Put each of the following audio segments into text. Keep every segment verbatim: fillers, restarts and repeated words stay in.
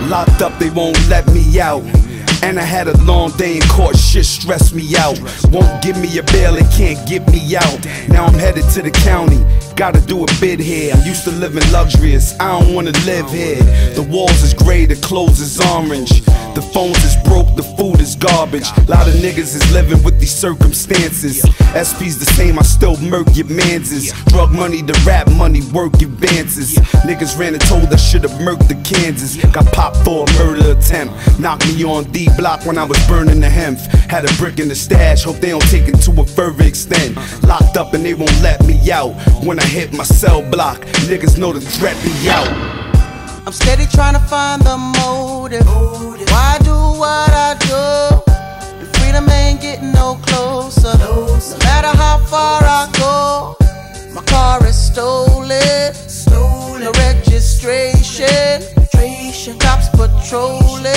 Locked up, they won't let me out. And I had a long day in court, shit stressed me out. Won't give me a bail, they can't get me out. Now I'm headed to the county, gotta do a bid here. I'm used to living luxurious, I don't wanna live here. The walls is gray, the clothes is orange. The phones is broke, the food is garbage. Lot of niggas is living with these circumstances. S P's the same, I still murk your manses. Drug money, the rap money, work advances. Niggas ran and told I should've murked the Kansas. Got popped for a murder attempt. Knocked me on D block when I was burning the hemp. Had a brick in the stash, hope they don't take it to a further extent. Locked up and they won't let me out. When I hit my cell block, niggas know the threat be out. I'm steady trying to find the motive. Why do what I do? And freedom ain't getting no closer. No matter how far I go, my car is stolen. No registration. Cops patrolling.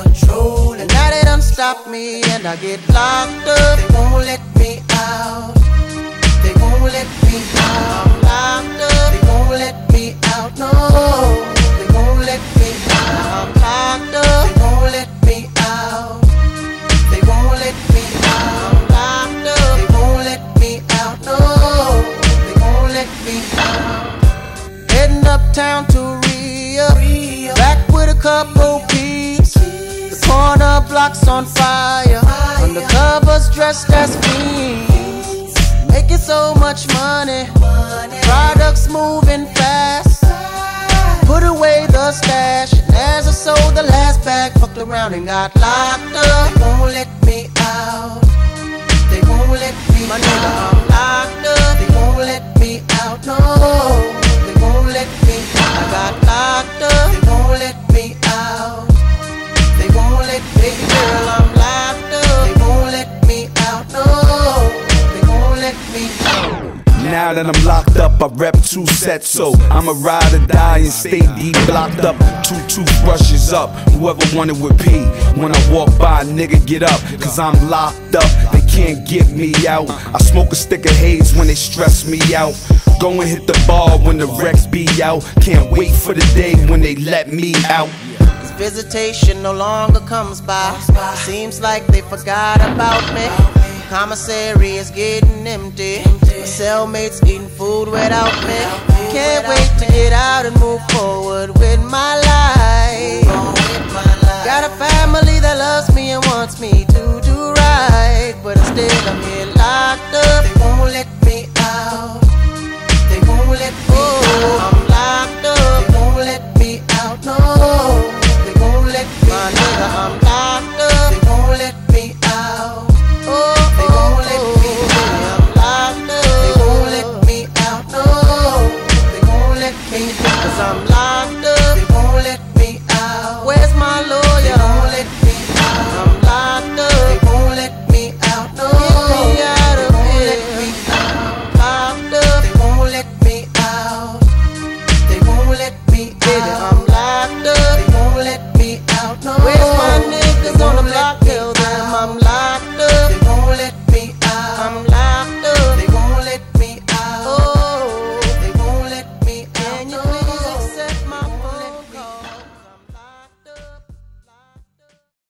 And now they done stop me and I get locked up. They won't let me out. They won't let me out. Locked up. They won't let me out. No. They won't let me out. Locked up. They won't let me out. They won't let me out. Locked up. They won't let me out. No. They won't let me out. Heading uptown to Rio. Back with a couple peeps. The corner block's on fire. Undercovers dressed as fiends. Making so much money. Products moving fast. Put away the stash. And as I sold the last bag, fucked around and got locked up. They won't let me out. They won't let me My nigga, I'm locked up. They won't let me out. No, they won't let me out. I got locked up. They won't let me out. They won't let me, girl, I'm locked up. They won't let me out. No, they won't let me out. Now that I'm locked up, I rep two sets, so I'ma ride or die and stay deep blocked up. Two toothbrushes up, whoever wanted with P. When I walk by, nigga get up, cause I'm locked up. They can't get me out. I smoke a stick of haze when they stress me out. Go and hit the bar when the Rex be out. Can't wait for the day when they let me out. Visitation no longer comes by. Seems like they forgot about me. Commissary is getting empty. My cellmates eating food without me. Can't wait to get out and move forward with my life. Got a family that loves me and wants me to do right, but instead I'm here locked up. They won't let